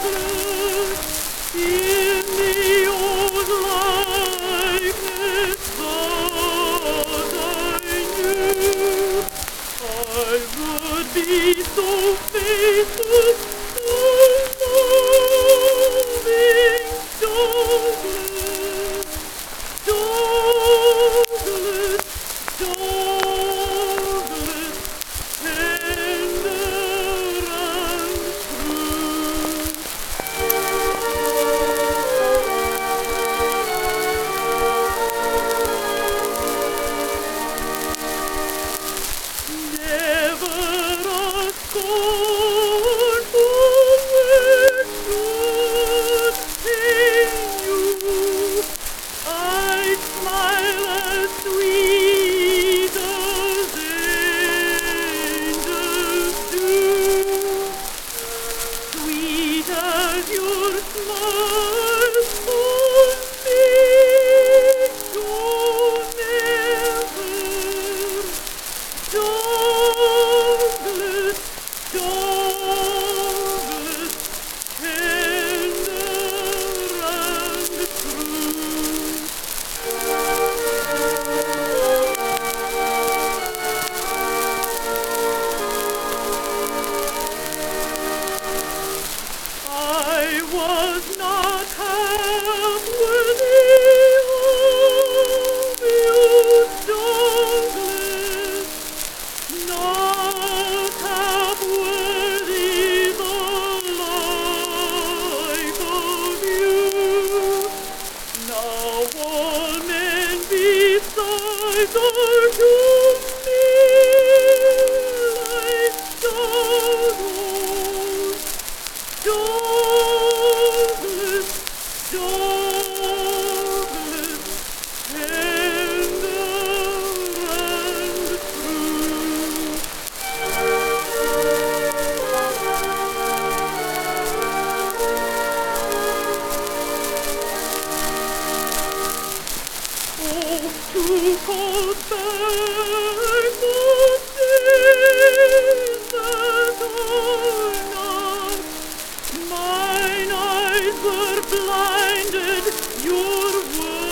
in the old likeness that I knew. I would be so faithful, so loving, Douglas, Douglas, Douglas, tender and true. Never a scornful word should pain you. I'd smile as sweet as angels do. Sweet as your smile for me, don't never, Douglas, Douglas, tender and true. I was not half worthy of you, Douglas, not half worthy the like of you. Now all men besides are to me like shadows. Douglas, Douglas, tender and true. Oh, to call back the days that are not. Mine eyes were blinded, your words